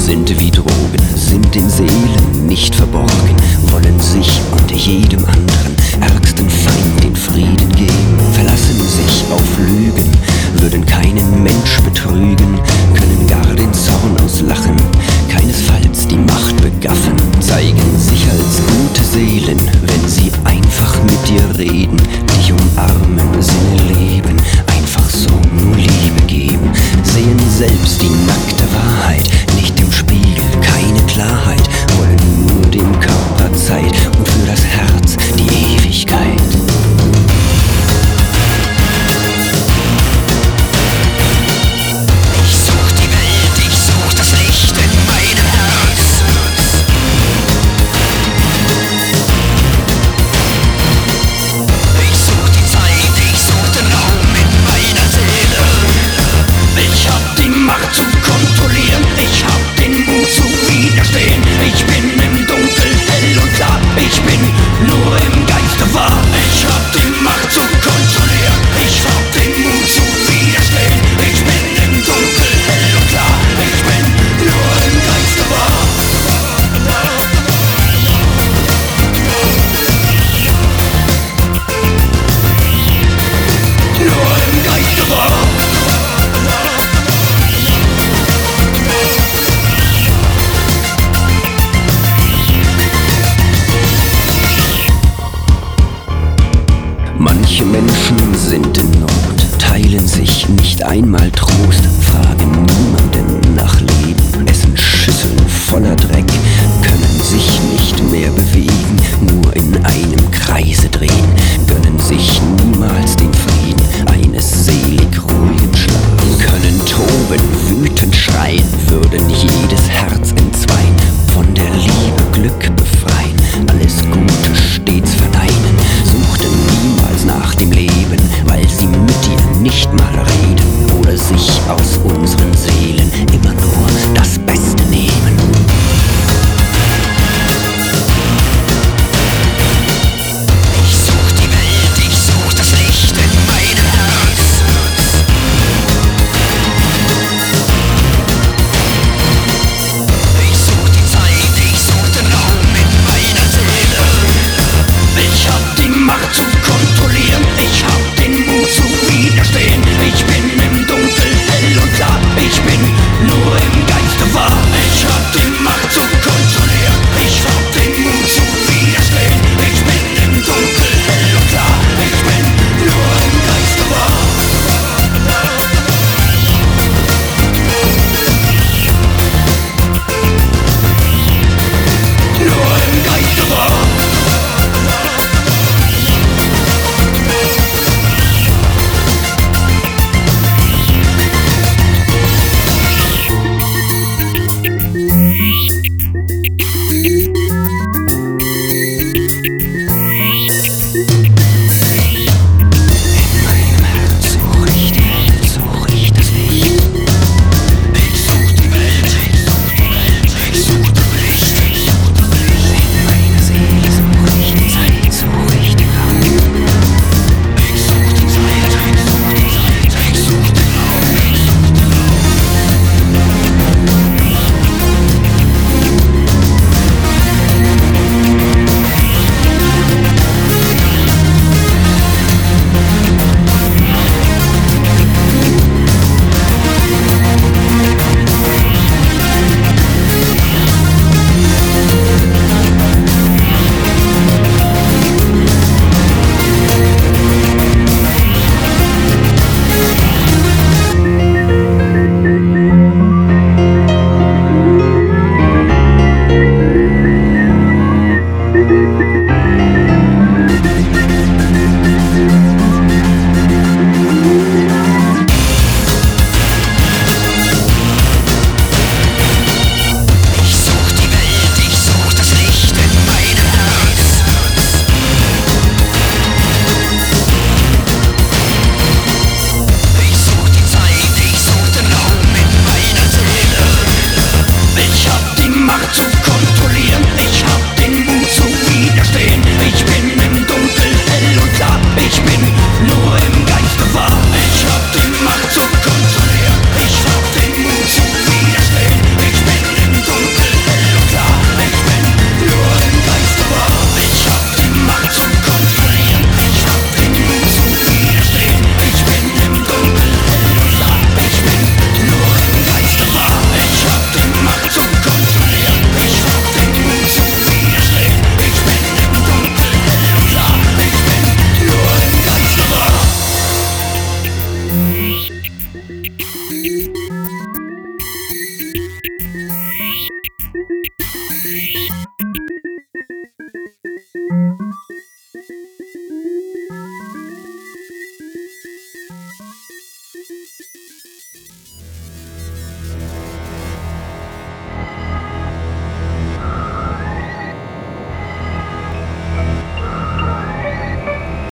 sind wie Drogen, sind in Seelen nicht verborgen, wollen sich und jedem anderen ärgsten Feind den Frieden geben, verlassen sich auf Lügen, würden keinen Mensch betrügen, können gar den Zorn auslachen, keinesfalls die Macht begaffen, zeigen sich als gute Seelen, wenn sie einfach mit dir reden, dich umarmen, Sinne leben, einfach so nur Liebe geben, sehen selbst die nackte Wahrheit, nicht im Spiegel, keine Klarheit, wollen nur dem Körper Zeit und für das Herz die Ewigkeit. Ich such die Welt, ich such das Licht in meinem Herz. Ich such die Zeit, ich such den Raum in meiner Seele. Ich hab die Macht zu kontrollieren, ich hab den Mut zu widerstehen. Ich bin im Dunkel hell und klar, ich bin nur im Geiste wahr. Ich hab die Macht zu kontrollieren, ich hab den Mut zu widerstehen. Ich bin im Dunkel hell und klar, ich bin nur im Geiste wahr. Nur im Geiste wahr. Manche Menschen sind in Not, teilen sich nicht einmal Trost, fragen niemanden nach Leben, essen Schüsseln voller Dreck, können sich nicht mehr bewegen, nur in einem Kreise drehen, gönnen sich niemals den Frieden eines selig ruhigen Schlafs, können toben, wütend schreien, würden jedes Herz entzweien, von der Liebe Glück befreien, alles Gute stets verneinen, suchten niemals nach dem Leben, weil sie mit dir nicht mal reden oder sich aus unseren Seelen immer nur das Beste nehmen. Ich such die Welt, ich such das Licht in meinem Herz. Ich such die Zeit, ich such den Raum in meiner Seele. Ich hab die Macht zu kontrollieren, ich hab den Mut zu widerstehen. Ich bin im Dunkel hell und klar, ich bin